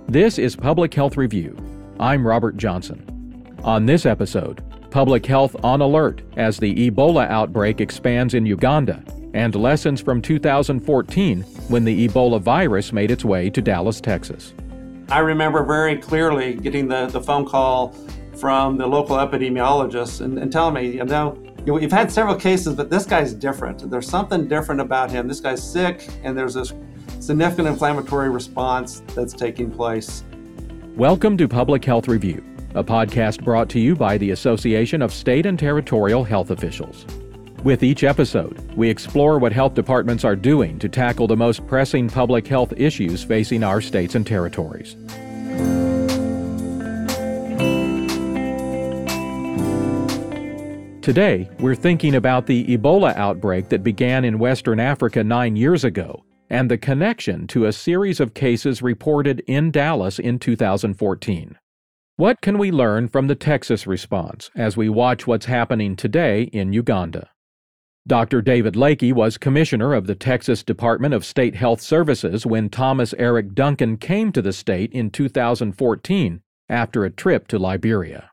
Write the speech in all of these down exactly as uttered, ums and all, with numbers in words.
This is Public Health Review. I'm Robert Johnson. On this episode, Public Health on alert as the Ebola outbreak expands in Uganda, and lessons from two thousand fourteen when the Ebola virus made its way to Dallas, Texas. I remember very clearly getting the, the phone call from the local epidemiologist and, and telling me, you know, we've had several cases, but this guy's different. There's something different about him. This guy's sick, and there's this significant inflammatory response that's taking place. Welcome to Public Health Review, a podcast brought to you by the Association of State and Territorial Health Officials. With each episode, we explore what health departments are doing to tackle the most pressing public health issues facing our states and territories. Today, we're thinking about the Ebola outbreak that began in Western Africa nine years ago and the connection to a series of cases reported in Dallas in two thousand fourteen. What can we learn from the Texas response as we watch what's happening today in Uganda? Doctor David Lakey was commissioner of the Texas Department of State Health Services when Thomas Eric Duncan came to the state in two thousand fourteen after a trip to Liberia.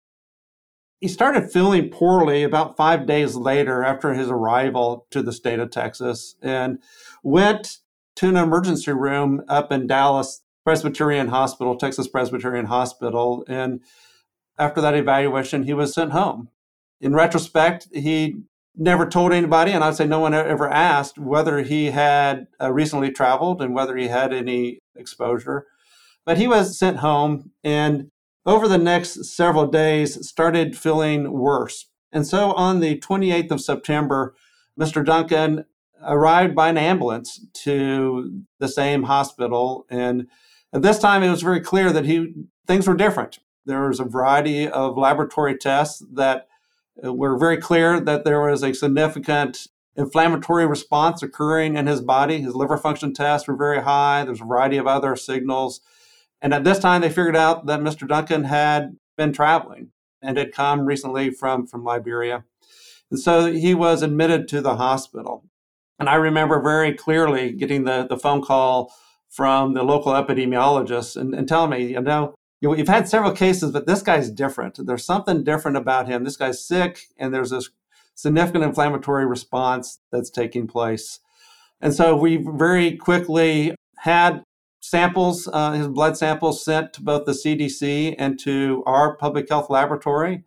He started feeling poorly about five days later after his arrival to the state of Texas and went to an emergency room up in Dallas Presbyterian Hospital, Texas Presbyterian Hospital. And after that evaluation, he was sent home. In retrospect, he never told anybody, and I'd say no one ever asked whether he had uh, recently traveled and whether he had any exposure. But he was sent home, and over the next several days started feeling worse. And so on the twenty-eighth of September, Mister Duncan arrived by an ambulance to the same hospital. And at this time, it was very clear that he things were different. There was a variety of laboratory tests that were very clear that there was a significant inflammatory response occurring in his body. His liver function tests were very high. There's a variety of other signals. And at this time, they figured out that Mister Duncan had been traveling and had come recently from, from Liberia. And so he was admitted to the hospital. And I remember very clearly getting the, the phone call from the local epidemiologist and, and telling me, you know, you know, we've had several cases, but this guy's different. There's something different about him. This guy's sick, and there's this significant inflammatory response that's taking place. And so we very quickly had samples, uh, his blood samples sent to both the C D C and to our public health laboratory.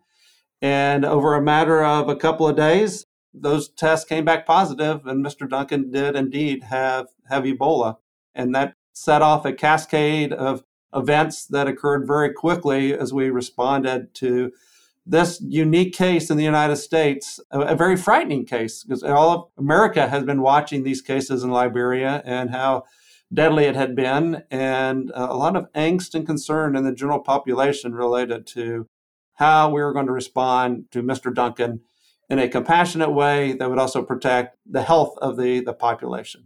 And over a matter of a couple of days, those tests came back positive, and Mister Duncan did indeed have, have Ebola. And that set off a cascade of events that occurred very quickly as we responded to this unique case in the United States, a, a very frightening case, because all of America has been watching these cases in Liberia and how deadly it had been, and uh, a lot of angst and concern in the general population related to how we were going to respond to Mister Duncan in a compassionate way that would also protect the health of the, the population.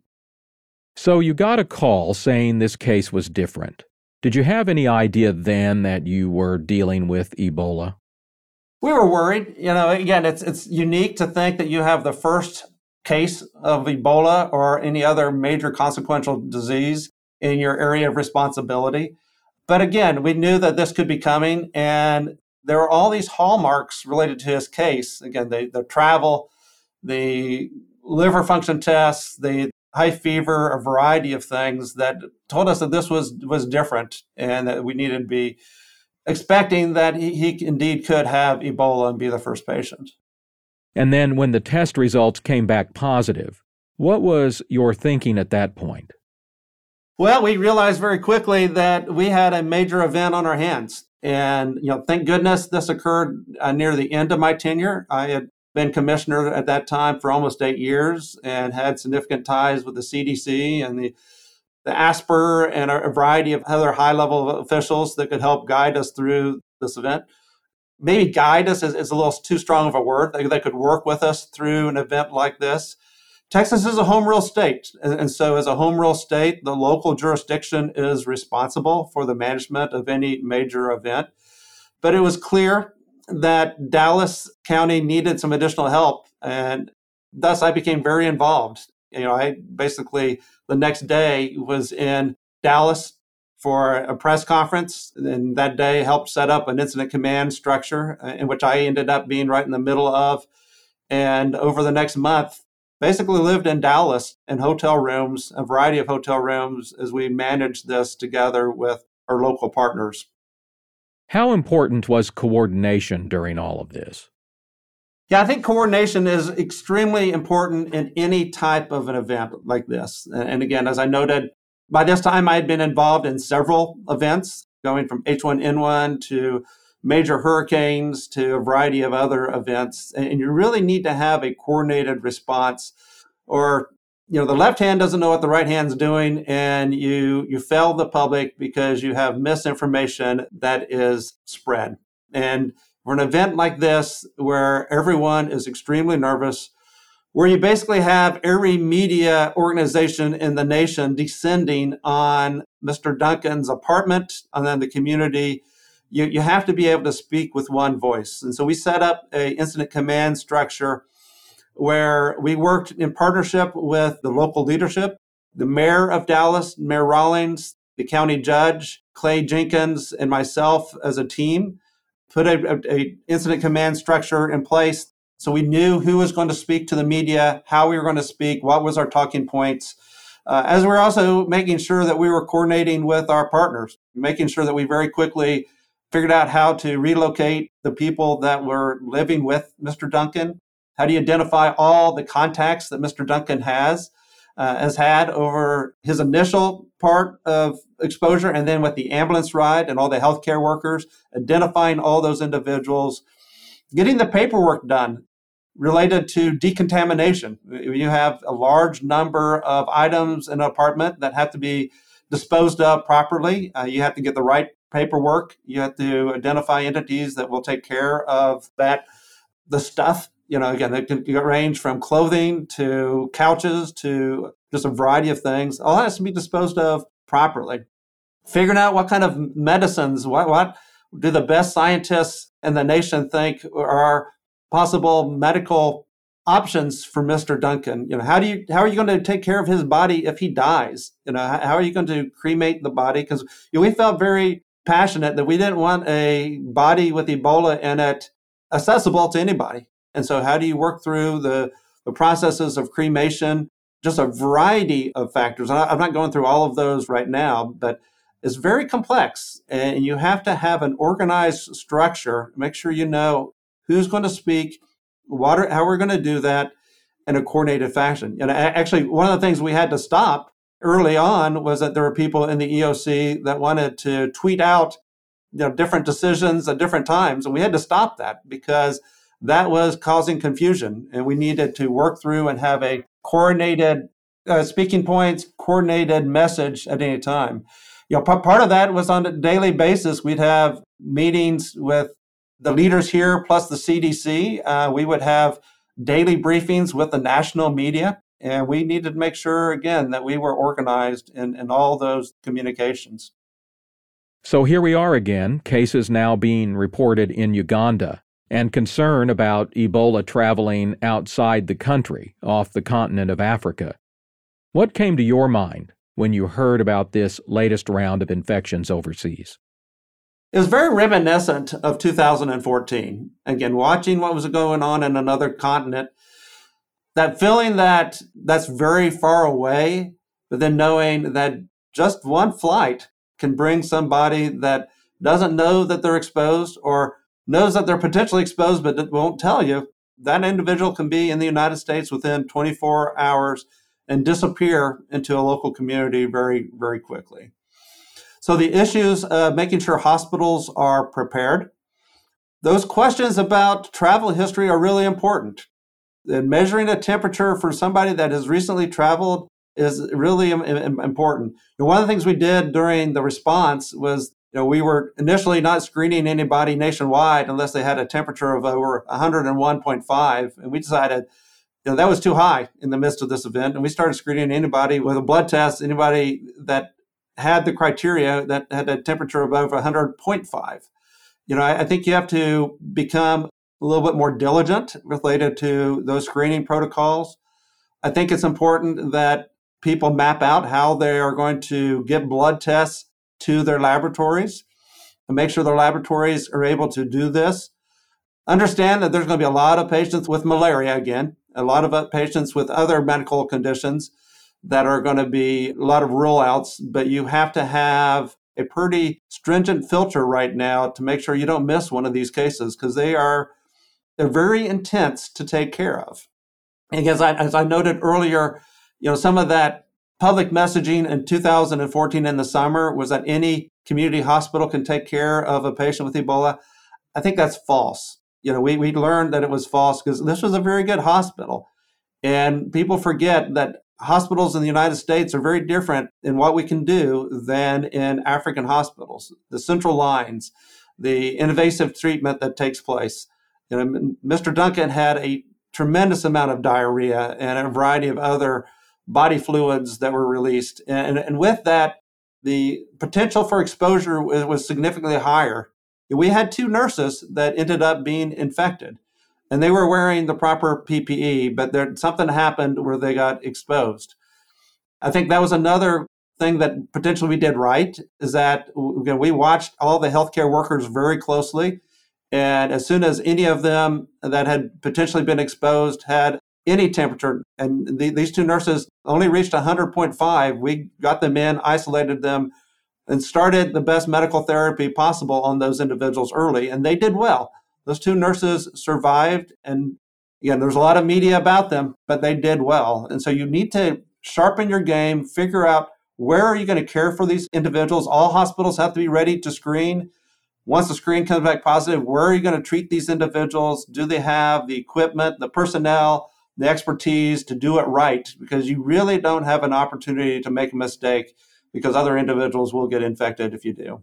So you got a call saying this case was different. Did you have any idea then that you were dealing with Ebola? We were worried. You know, again, it's it's unique to think that you have the first case of Ebola or any other major consequential disease in your area of responsibility. But again, we knew that this could be coming, and there were all these hallmarks related to his case. Again, the, the travel, the liver function tests, the high fever, a variety of things that told us that this was, was different and that we needed to be expecting that he, he indeed could have Ebola and be the first patient. And then when the test results came back positive, what was your thinking at that point? Well, we realized very quickly that we had a major event on our hands. And, you know, thank goodness this occurred uh, near the end of my tenure. I had been commissioner at that time for almost eight years and had significant ties with the C D C and the, the ASPR and a, a variety of other high-level officials that could help guide us through this event. Maybe guide us is, is a little too strong of a word. They, they could work with us through an event like this. Texas is a home rule state. And, and so as a home rule state, the local jurisdiction is responsible for the management of any major event. But it was clear that Dallas County needed some additional help. And thus I became very involved. You know, I basically the next day was in Dallas for a press conference, and that day helped set up an incident command structure uh, in which I ended up being right in the middle of. And over the next month, basically lived in Dallas in hotel rooms, a variety of hotel rooms, as we managed this together with our local partners. How important was coordination during all of this? Yeah, I think coordination is extremely important in any type of an event like this. And again, as I noted, by this time I had been involved in several events, going from H one N one to major hurricanes to a variety of other events. And you really need to have a coordinated response, or you know, the left hand doesn't know what the right hand's doing, and you you fail the public because you have misinformation that is spread. And for an event like this, where everyone is extremely nervous, where you basically have every media organization in the nation descending on Mister Duncan's apartment and then the community, you, you have to be able to speak with one voice. And so we set up a incident command structure where we worked in partnership with the local leadership, the mayor of Dallas, Mayor Rawlings, the county judge, Clay Jenkins, and myself as a team, put a, a, a incident command structure in place. So we knew who was going to speak to the media, how we were going to speak, what was our talking points, uh, as we we're also making sure that we were coordinating with our partners, making sure that we very quickly figured out how to relocate the people that were living with Mister Duncan. How do you identify all the contacts that Mister Duncan has, uh, has had over his initial part of exposure, and then with the ambulance ride and all the healthcare workers, identifying all those individuals, getting the paperwork done related to decontamination. You have a large number of items in an apartment that have to be disposed of properly. Uh, you have to get the right paperwork. You have to identify entities that will take care of that, the stuff. You know, again, it can range from clothing to couches to just a variety of things. All has to be disposed of properly. Figuring out what kind of medicines, what, what do the best scientists in the nation think are possible medical options for Mister Duncan. You know, how do you how are you going to take care of his body if he dies? You know, how, how are you going to cremate the body? Because you know, we felt very passionate that we didn't want a body with Ebola in it accessible to anybody. And so how do you work through the, the processes of cremation? Just a variety of factors. And I, I'm not going through all of those right now, but it's very complex. And you have to have an organized structure. Make sure you know who's going to speak, what are, how we're going to do that in a coordinated fashion. And actually, one of the things we had to stop early on was that there were people in the E O C that wanted to tweet out, you know, different decisions at different times. And we had to stop that because that was causing confusion, and we needed to work through and have a coordinated uh, speaking points, coordinated message at any time. You know, p- part of that was on a daily basis. We'd have meetings with the leaders here, plus the C D C. Uh, we would have daily briefings with the national media, and we needed to make sure, again, that we were organized in, in all those communications. So here we are again, cases now being reported in Uganda, and concern about Ebola traveling outside the country, off the continent of Africa. What came to your mind when you heard about this latest round of infections overseas? It was very reminiscent of two thousand fourteen. Again, watching what was going on in another continent, that feeling that that's very far away, but then knowing that just one flight can bring somebody that doesn't know that they're exposed or knows that they're potentially exposed but won't tell you. That individual can be in the United States within twenty-four hours and disappear into a local community very, very quickly. So the issues of making sure hospitals are prepared. Those questions about travel history are really important. And measuring a temperature for somebody that has recently traveled is really important. And one of the things we did during the response was, you know, we were initially not screening anybody nationwide unless they had a temperature of over one hundred one point five. And we decided, you know, that was too high in the midst of this event. And we started screening anybody with a blood test, anybody that had the criteria that had a temperature of over one hundred point five. You know, I, I think you have to become a little bit more diligent related to those screening protocols. I think it's important that people map out how they are going to get blood tests to their laboratories and make sure their laboratories are able to do this. Understand that there's going to be a lot of patients with malaria again, a lot of patients with other medical conditions that are going to be a lot of rule outs, but you have to have a pretty stringent filter right now to make sure you don't miss one of these cases because they are they're very intense to take care of. And as I, as I noted earlier, you know, some of that public messaging in two thousand fourteen in the summer was that any community hospital can take care of a patient with Ebola. I think that's false. You know, we, we learned that it was false because this was a very good hospital. And people forget that hospitals in the United States are very different in what we can do than in African hospitals. The central lines, the invasive treatment that takes place. You know, Mister Duncan had a tremendous amount of diarrhea and a variety of other body fluids that were released. And, and with that, the potential for exposure was, was significantly higher. We had two nurses that ended up being infected. And they were wearing the proper P P E, but there something happened where they got exposed. I think that was another thing that potentially we did right, is that you know, we watched all the healthcare workers very closely. And as soon as any of them that had potentially been exposed had any temperature, and the, these two nurses only reached one hundred point five, we got them in, isolated them, and started the best medical therapy possible on those individuals early, and they did well. Those two nurses survived, and again, there's a lot of media about them, but they did well. And so you need to sharpen your game, figure out where are you going to care for these individuals. All hospitals have to be ready to screen. Once the screen comes back positive, where are you going to treat these individuals? Do they have the equipment, the personnel, the expertise to do it right? Because you really don't have an opportunity to make a mistake because other individuals will get infected if you do.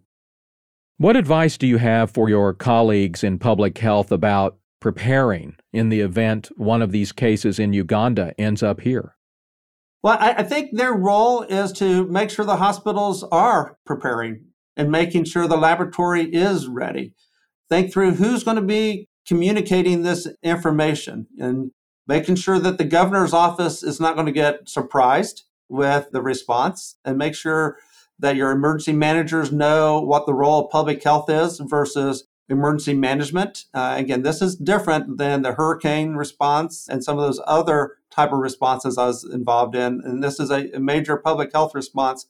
What advice do you have for your colleagues in public health about preparing in the event one of these cases in Uganda ends up here? Well, I, I think their role is to make sure the hospitals are preparing and making sure the laboratory is ready. Think through who's going to be communicating this information and making sure that the governor's office is not going to get surprised with the response, and make sure that your emergency managers know what the role of public health is versus emergency management. Uh, again, this is different than the hurricane response and some of those other type of responses I was involved in. And this is a, a major public health response.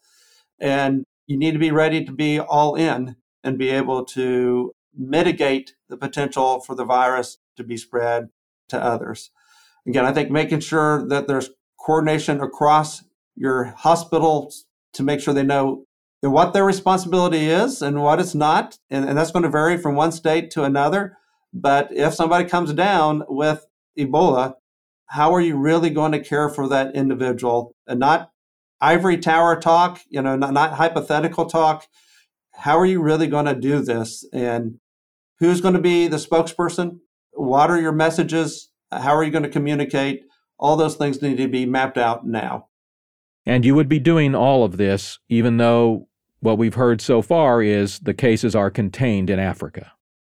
And you need to be ready to be all in and be able to mitigate the potential for the virus to be spread to others. Again, I think making sure that there's coordination across your hospitals to make sure they know what their responsibility is and what it's not. And, and that's going to vary from one state to another. But if somebody comes down with Ebola, how are you really going to care for that individual? And not ivory tower talk, you know, not, not hypothetical talk. How are you really going to do this? And who's going to be the spokesperson? What are your messages? How are you going to communicate? All those things need to be mapped out now. And you would be doing all of this, even though what we've heard so far is the cases are contained in Africa.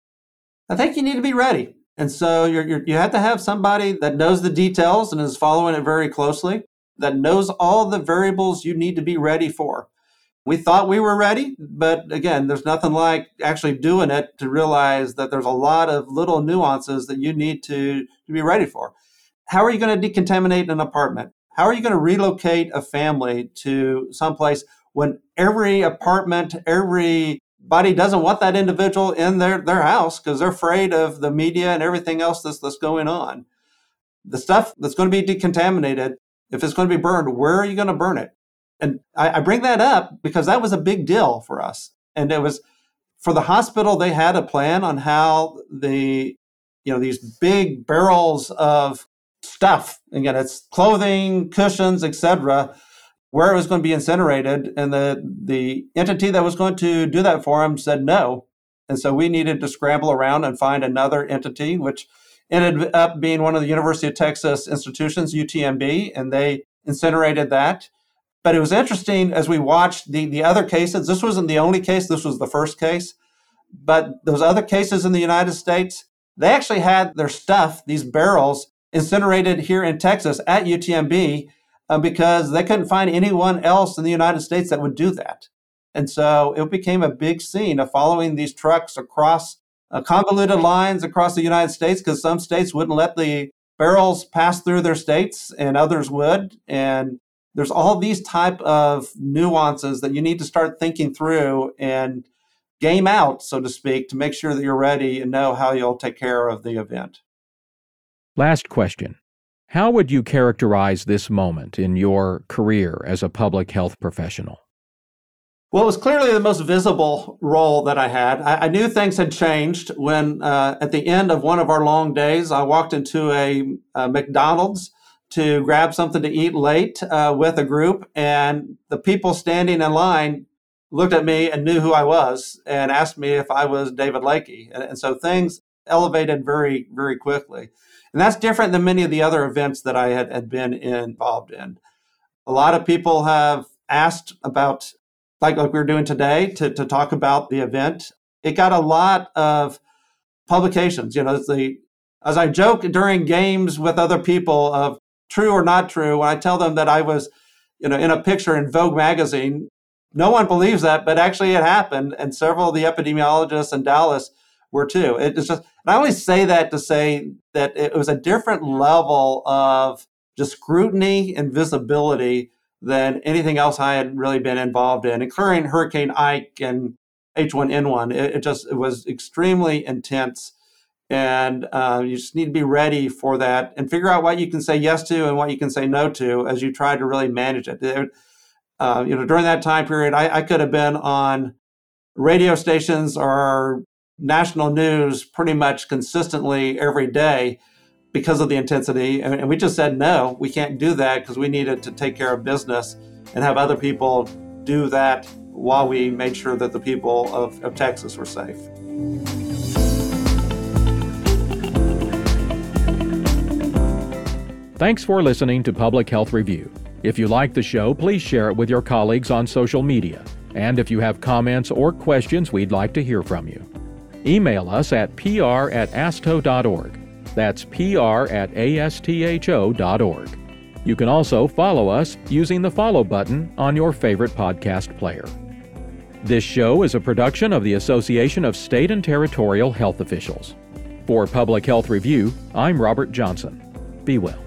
I think you need to be ready. And so you're, you're, you have to have somebody that knows the details and is following it very closely, that knows all the variables you need to be ready for. We thought we were ready, but again, there's nothing like actually doing it to realize that there's a lot of little nuances that you need to, to be ready for. How are you going to decontaminate an apartment? How are you going to relocate a family to someplace when every apartment, everybody doesn't want that individual in their, their house because they're afraid of the media and everything else that's, that's going on? The stuff that's going to be decontaminated, if it's going to be burned, where are you going to burn it? And I, I bring that up because that was a big deal for us. And it was for the hospital, they had a plan on how the, you know, these big barrels of stuff, again, it's clothing, cushions, et cetera, where it was going to be incinerated. And the, the entity that was going to do that for him said no. And so we needed to scramble around and find another entity, which ended up being one of the University of Texas institutions, U T M B, and they incinerated that. But it was interesting as we watched the, the other cases. This wasn't the only case. This was the first case. But those other cases in the United States, they actually had their stuff, these barrels, incinerated here in Texas at U T M B uh, because they couldn't find anyone else in the United States that would do that. And so it became a big scene of following these trucks across uh, convoluted lines across the United States, because some states wouldn't let the barrels pass through their states and others would. And there's all these type of nuances that you need to start thinking through and game out, so to speak, to make sure that you're ready and know how you'll take care of the event. Last question. How would you characterize this moment in your career as a public health professional? Well, it was clearly the most visible role that I had. I, I knew things had changed when, uh, at the end of one of our long days, I walked into a, a McDonald's to grab something to eat late uh, with a group, and the people standing in line looked at me and knew who I was and asked me if I was David Lakey. And, and so things elevated very, very quickly. And that's different than many of the other events that I had, had been involved in. A lot of people have asked about, like, like we're doing today, to, to talk about the event. It got a lot of publications. You know, it's the, as I joke during games with other people of true or not true, when I tell them that I was, you know, in a picture in Vogue magazine, no one believes that, but actually it happened. And several of the epidemiologists in Dallas were too. It's just, and I only say that to say that it was a different level of just scrutiny and visibility than anything else I had really been involved in, including Hurricane Ike and H one N one. It, it just, it was extremely intense. And uh, you just need to be ready for that and figure out what you can say yes to and what you can say no to as you try to really manage it. it uh, you know, during that time period, I, I could have been on radio stations or national news pretty much consistently every day because of the intensity. And, and we just said, no, we can't do that because we needed to take care of business and have other people do that while we made sure that the people of, of Texas were safe. Thanks for listening to Public Health Review. If you like the show, please share it with your colleagues on social media. And if you have comments or questions, we'd like to hear from you. Email us at p r at astho dot org. That's p r at a s t h o dot org. You can also follow us using the follow button on your favorite podcast player. This show is a production of the Association of State and Territorial Health Officials. For Public Health Review, I'm Robert Johnson. Be well.